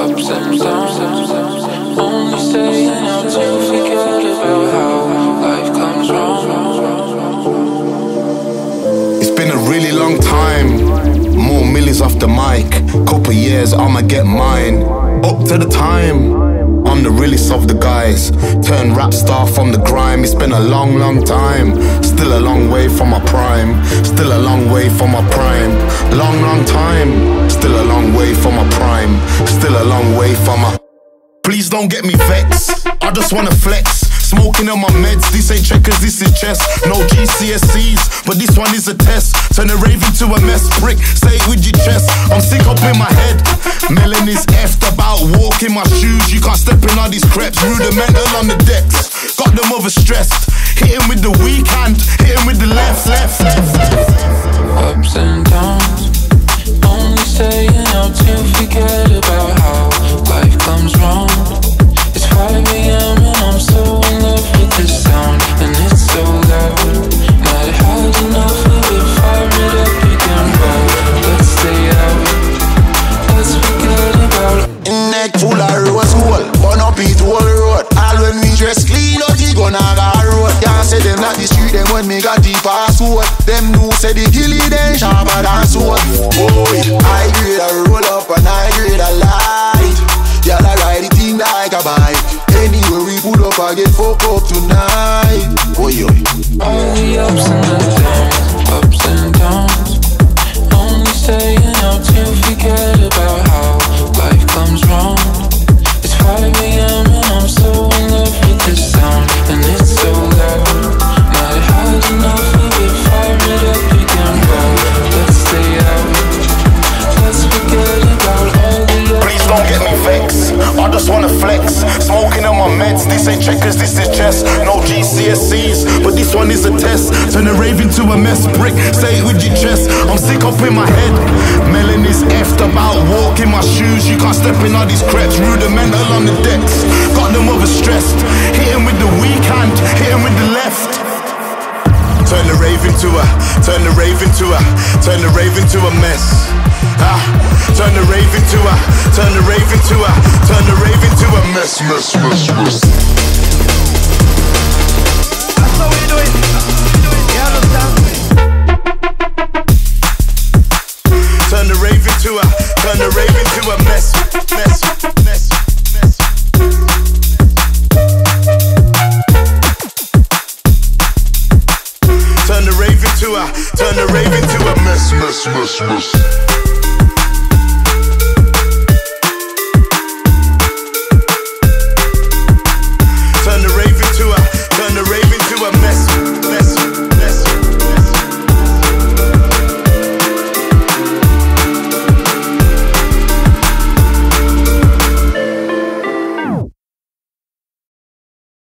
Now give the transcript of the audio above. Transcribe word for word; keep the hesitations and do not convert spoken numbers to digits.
Ups and downs, only staying out to forget about how life comes round. It's been a really long time, more millions off the mic. Couple years, I'ma get mine. Up to the time, I'm the realest of the guys. Turn rap star from the grime. It's been a long, long time. Still a long way from my prime. Still a long way from my prime. Long, long time. Still a long way from my prime. Still a long way from my... Please don't get me vexed. I just wanna flex. Smoking on my meds, this ain't checkers, this is chess. No G C S Es, but this one is a test. Turn a rave into a mess, prick, say it with your chest. I'm sick up in my head. Melon is effed about walking my shoes. You can't step in all these creps, rudimental on the decks. Got them overstressed. Hit him with the weak hand, hit him with the left, left, left. Ups and downs, only staying out to forget about how life comes round. It's five a.m. and I'm so in love with this sound, and it's so loud. Not had enough of it, fire it up again, but let's stay out. Let's forget about it. Neck full of rose hole, burn up it whole road. All when we dress clean, out the gun I got road. Can't say them not the street, them when me got the password. Them know say the gilly, them sharper than sword. Boy, I grade a roll up and I grade a light. Y'all a ride the thing like a bike. Anywhere we pull up, I get fucked up tonight. Oi, oi. All the ups and the downs, ups and downs, only staying out to forget about how life comes round. It's five a.m. and I'm so in love with this sound, and it's so loud. Not had enough of it, fire it up again, but let's stay out. Let's forget about all the ups. Please don't get me vexed. I just wanna flex. Smoking on my meds, this ain't checkers, this is chess. No G C S Es, but this one is a test. Turn a rave into a mess, prick, say it with your chest. I'm sick up in my head. Melon is effed about walking my shoes. You can't step in all these creps, rudimental on the decks. Got them overstressed. Hit him with the weak hand, hit him with the left. Turn the rave into a, turn the rave into a, turn the rave into a mess. Ah, turn the rave into a, turn the rave into a, turn the rave into a mess, mess, mess, mess.